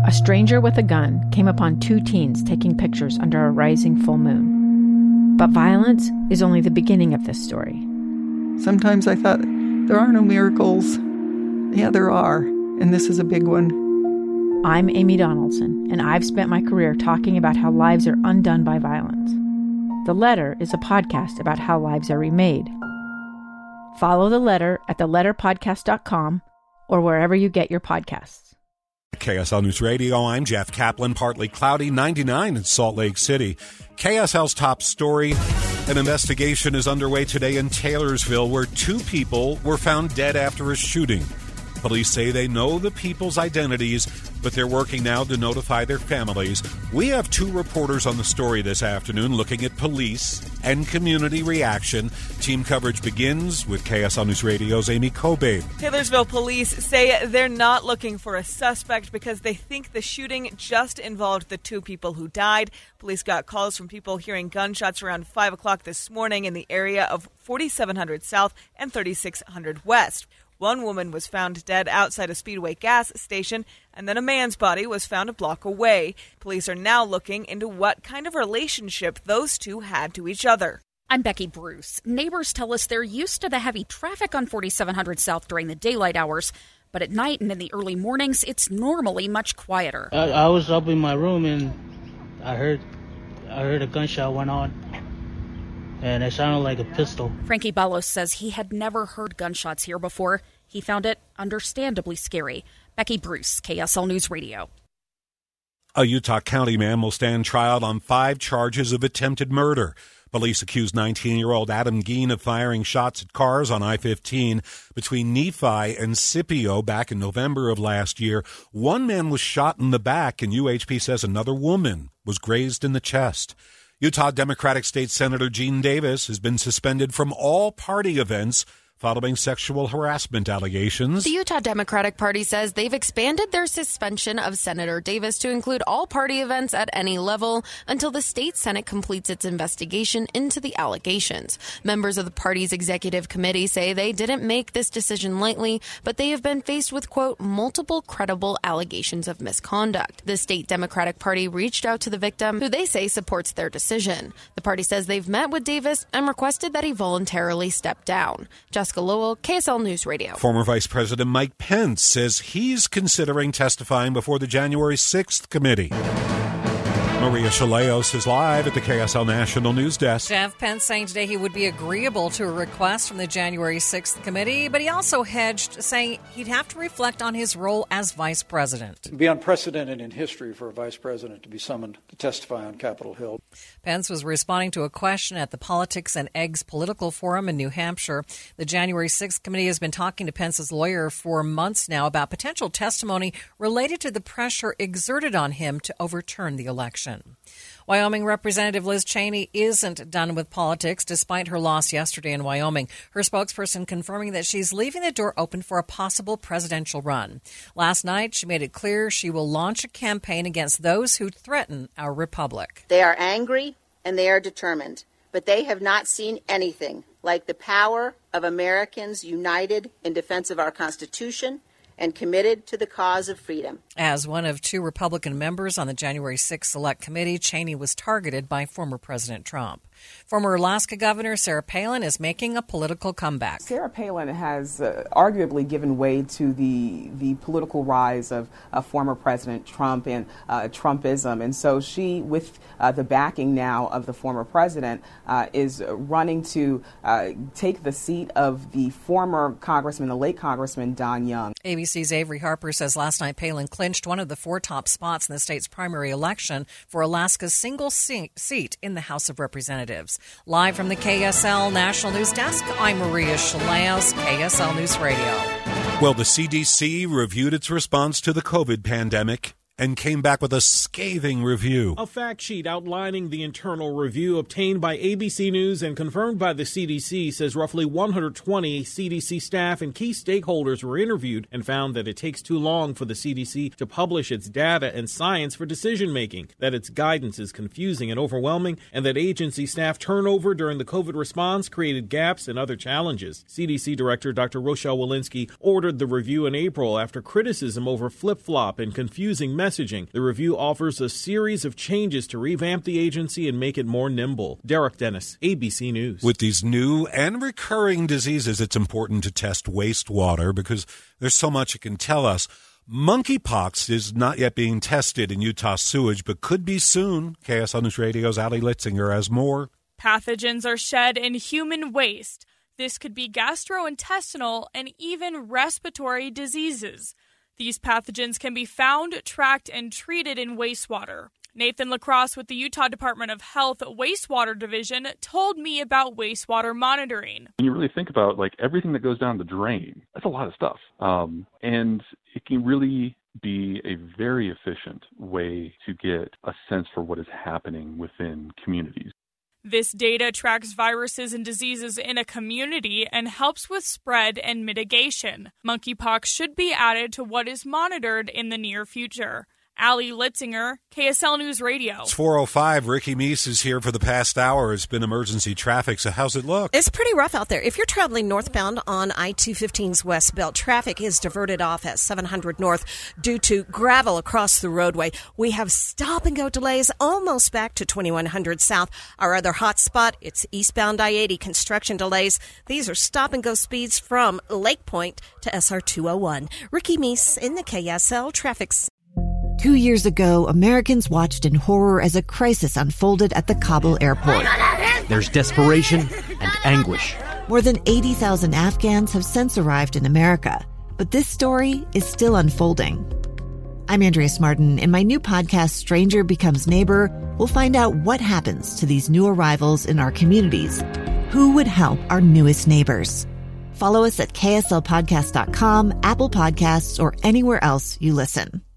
a stranger with a gun came upon two teens taking pictures under a rising full moon. But violence is only the beginning of this story. Sometimes I thought, there are no miracles. Yeah, there are, and this is a big one. I'm Amy Donaldson, and I've spent my career talking about how lives are undone by violence. The Letter is a podcast about how lives are remade. Follow The Letter at theletterpodcast.com or wherever you get your podcasts. KSL News Radio, I'm Jeff Kaplan. Partly cloudy, 99 in Salt Lake City. KSL's top story. An investigation is underway today in Taylorsville where two people were found dead after a shooting. Police say they know the people's identities, but they're working now to notify their families. We have two reporters on the story this afternoon looking at police and community reaction. Team coverage begins with KSL News Radio's Amy Kobe. Taylorsville police say they're not looking for a suspect because they think the shooting just involved the two people who died. Police got calls from people hearing gunshots around 5 o'clock this morning in the area of 4700 South and 3600 West. One woman was found dead outside a Speedway gas station, and then a man's body was found a block away. Police are now looking into what kind of relationship those two had to each other. I'm Becky Bruce. Neighbors tell us they're used to the heavy traffic on 4700 South during the daylight hours, but at night and in the early mornings, it's normally much quieter. I was up in my room and I heard a gunshot went on. And it sounded like a pistol. Frankie Ballos says he had never heard gunshots here before. He found it understandably scary. Becky Bruce, KSL News Radio. A Utah County man will stand trial on 5 charges of attempted murder. Police accused 19-year-old Adam Geen of firing shots at cars on I-15 between Nephi and Scipio back in November of last year. One man was shot in the back, and UHP says another woman was grazed in the chest. Utah Democratic State Senator Gene Davis has been suspended from all party events following sexual harassment allegations. The Utah Democratic Party says they've expanded their suspension of Senator Davis to include all party events at any level until the state Senate completes its investigation into the allegations. Members of the party's executive committee say they didn't make this decision lightly, but they have been faced with, quote, multiple credible allegations of misconduct. The state Democratic Party reached out to the victim, who they say supports their decision. The party says they've met with Davis and requested that he voluntarily step down. Jessica Lowell, KSL News Radio. Former Vice President Mike Pence says he's considering testifying before the January 6th committee. Maria Chaleos is live at the KSL National News Desk. Jeff Pence saying today he would be agreeable to a request from the January 6th committee, but he also hedged, saying he'd have to reflect on his role as vice president. It would be unprecedented in history for a vice president to be summoned to testify on Capitol Hill. Pence was responding to a question at the Politics and Eggs Political Forum in New Hampshire. The January 6th committee has been talking to Pence's lawyer for months now about potential testimony related to the pressure exerted on him to overturn the election. Wyoming Representative Liz Cheney isn't done with politics despite her loss yesterday in Wyoming. Her spokesperson confirming that she's leaving the door open for a possible presidential run. Last night, she made it clear she will launch a campaign against those who threaten our republic. They are angry and they are determined, but they have not seen anything like the power of Americans united in defense of our Constitution and committed to the cause of freedom. As one of 2 Republican members on the January 6th Select Committee, Cheney was targeted by former President Trump. Former Alaska Governor Sarah Palin is making a political comeback. Sarah Palin has arguably given way to the political rise of former President Trump and Trumpism. And so she, with the backing now of the former president, is running to take the seat of the former congressman, the late Congressman Don Young. ABC's Avery Harper says last night Palin clinched one of the 4 top spots in the state's primary election for Alaska's single seat in the House of Representatives. Live from the KSL National News Desk, I'm Maria Chaleos, KSL News Radio. Well, the CDC reviewed its response to the COVID pandemic and came back with a scathing review. A fact sheet outlining the internal review obtained by ABC News and confirmed by the CDC says roughly 120 CDC staff and key stakeholders were interviewed and found that it takes too long for the CDC to publish its data and science for decision-making, that its guidance is confusing and overwhelming, and that agency staff turnover during the COVID response created gaps and other challenges. CDC Director Dr. Rochelle Walensky ordered the review in April after criticism over flip-flop and confusing messages messaging. The review offers a series of changes to revamp the agency and make it more nimble. Derek Dennis, ABC News. With these new and recurring diseases, it's important to test wastewater because there's so much it can tell us. Monkeypox is not yet being tested in Utah sewage, but could be soon. KSL News Radio's Ali Litzinger has more. Pathogens are shed in human waste. This could be gastrointestinal and even respiratory diseases. These pathogens can be found, tracked, and treated in wastewater. Nathan LaCrosse with the Utah Department of Health Wastewater Division told me about wastewater monitoring. When you really think about everything that goes down the drain, that's a lot of stuff. And it can really be a very efficient way to get a sense for what is happening within communities. This data tracks viruses and diseases in a community and helps with spread and mitigation. Monkeypox should be added to what is monitored in the near future. Ali Litzinger, KSL News Radio. It's 4:05. Ricky Meese is here for the past hour. It's been emergency traffic, so how's it look? It's pretty rough out there. If you're traveling northbound on I-215's West Belt, traffic is diverted off at 700 North due to gravel across the roadway. We have stop-and-go delays almost back to 2100 South. Our other hot spot, it's eastbound I-80 construction delays. These are stop-and-go speeds from Lake Point to SR 201. Ricky Meese in the KSL Traffic. 2 years ago, Americans watched in horror as a crisis unfolded at the Kabul airport. There's desperation and anguish. More than 80,000 Afghans have since arrived in America, but this story is still unfolding. I'm Andrea Smartin. In my new podcast, Stranger Becomes Neighbor, we'll find out what happens to these new arrivals in our communities. Who would help our newest neighbors? Follow us at kslpodcast.com, Apple Podcasts, or anywhere else you listen.